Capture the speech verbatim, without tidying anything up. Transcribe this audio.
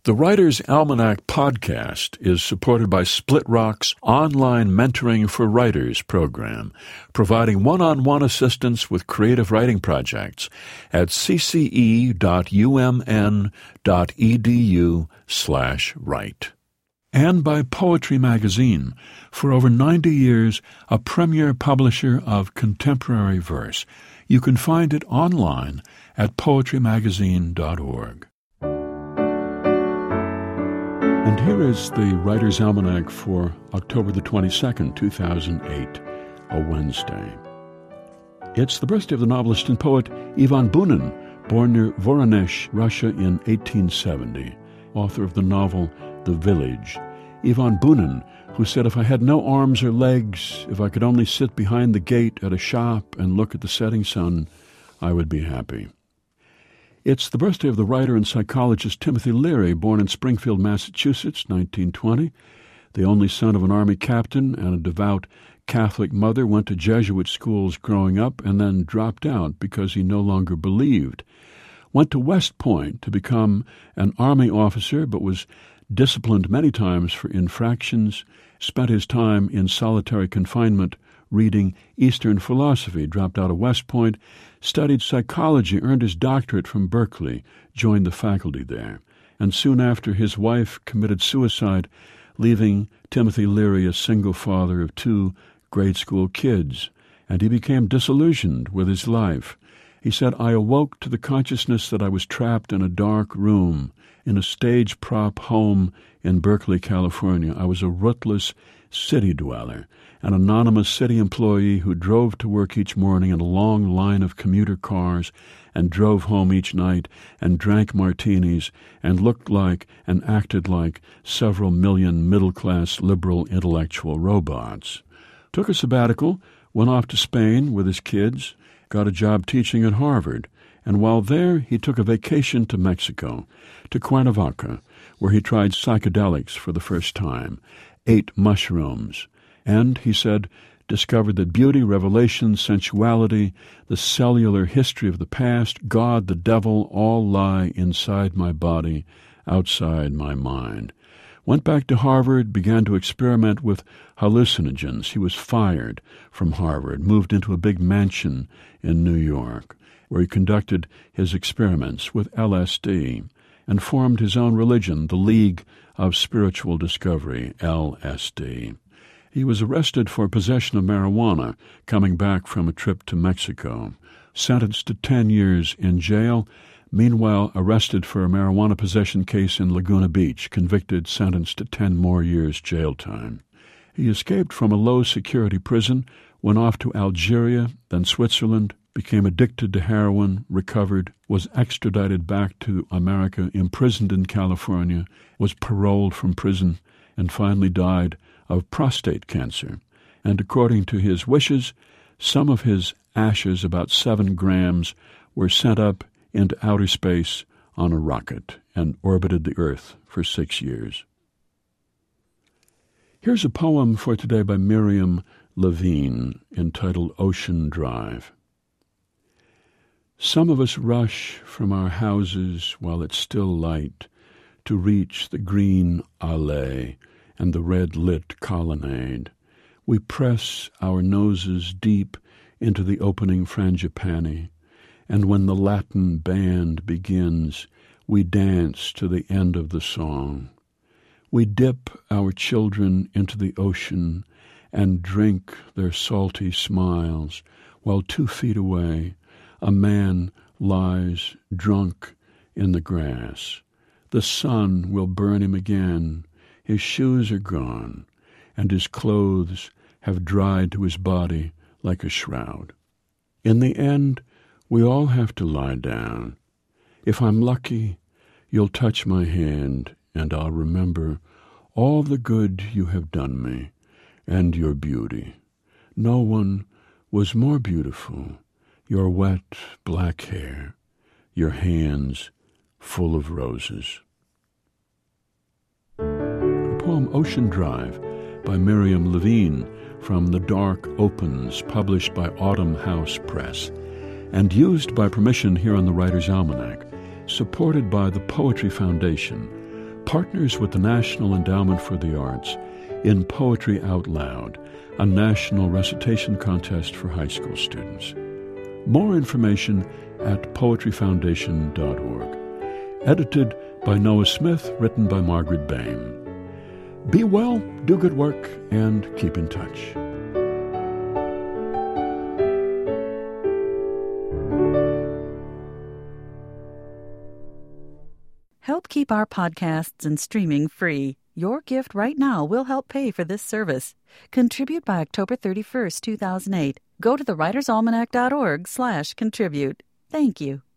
The Writer's Almanac podcast is supported by Split Rock's online Mentoring for Writers program, providing one-on-one assistance with creative writing projects at cce.umn.edu slash write. And by Poetry Magazine, for over ninety years, a premier publisher of contemporary verse. You can find it online at poetry magazine dot org. And here is the Writer's Almanac for October the twenty-second, two thousand eight, a Wednesday. It's the birthday of the novelist and poet Ivan Bunin, born near Voronezh, Russia in eighteen seventy, author of the novel The Village. Ivan Bunin, who said, "If I had no arms or legs, if I could only sit behind the gate at a shop and look at the setting sun, I would be happy." It's the birthday of the writer and psychologist Timothy Leary, born in Springfield, Massachusetts, nineteen twenty. The only son of an Army captain and a devout Catholic mother, went to Jesuit schools growing up and then dropped out because he no longer believed. Went to West Point to become an Army officer, but was disciplined many times for infractions. Spent his time in solitary confinement reading Eastern philosophy, dropped out of West Point, studied psychology, earned his doctorate from Berkeley, joined the faculty there. And soon after, his wife committed suicide, leaving Timothy Leary a single father of two grade school kids. And he became disillusioned with his life. He said, "I awoke to the consciousness that I was trapped in a dark room, in a stage prop home in Berkeley, California. I was a rootless city dweller, an anonymous city employee who drove to work each morning in a long line of commuter cars and drove home each night and drank martinis and looked like and acted like several million middle-class liberal intellectual robots. Took a sabbatical, went off to Spain with his kids, got a job teaching at Harvard, and while there he took a vacation to Mexico, to Cuernavaca, where he tried psychedelics for the first time, ate mushrooms, and, he said, discovered that beauty, revelation, sensuality, the cellular history of the past, God, the devil, all lie inside my body, outside my mind. Went back to Harvard, began to experiment with hallucinogens. He was fired from Harvard, moved into a big mansion in New York, where he conducted his experiments with L S D and formed his own religion, the League of Spiritual Discovery, L S D. He was arrested for possession of marijuana, coming back from a trip to Mexico. Sentenced to ten years in jail, meanwhile arrested for a marijuana possession case in Laguna Beach, convicted, sentenced to ten more years jail time. He escaped from a low-security prison, went off to Algeria, then Switzerland, became addicted to heroin, recovered, was extradited back to America, imprisoned in California, was paroled from prison, and finally died of prostate cancer. And according to his wishes, some of his ashes, about seven grams, were sent up into outer space on a rocket and orbited the Earth for six years. Here's a poem for today by Miriam Levine entitled Ocean Drive. Some of us rush from our houses while it's still light to reach the green allée and the red-lit colonnade. We press our noses deep into the opening frangipani, and when the Latin band begins, we dance to the end of the song. We dip our children into the ocean and drink their salty smiles, while two feet away a man lies drunk in the grass. The sun will burn him again. His shoes are gone, and his clothes have dried to his body like a shroud. In the end, we all have to lie down. If I'm lucky, you'll touch my hand, and I'll remember all the good you have done me, and your beauty. No one was more beautiful. Your wet black hair, your hands full of roses. The poem Ocean Drive by Miriam Levine from The Dark Opens, published by Autumn House Press, and used by permission here on the Writer's Almanac, supported by the Poetry Foundation, partners with the National Endowment for the Arts in Poetry Out Loud, a national recitation contest for high school students. More information at poetry foundation dot org. Edited by Noah Smith, written by Margaret Bain. Be well, do good work, and keep in touch. Help keep our podcasts and streaming free. Your gift right now will help pay for this service. Contribute by October thirty-first, two thousand eight. Go to the writers almanac dot org slash contribute. Thank you.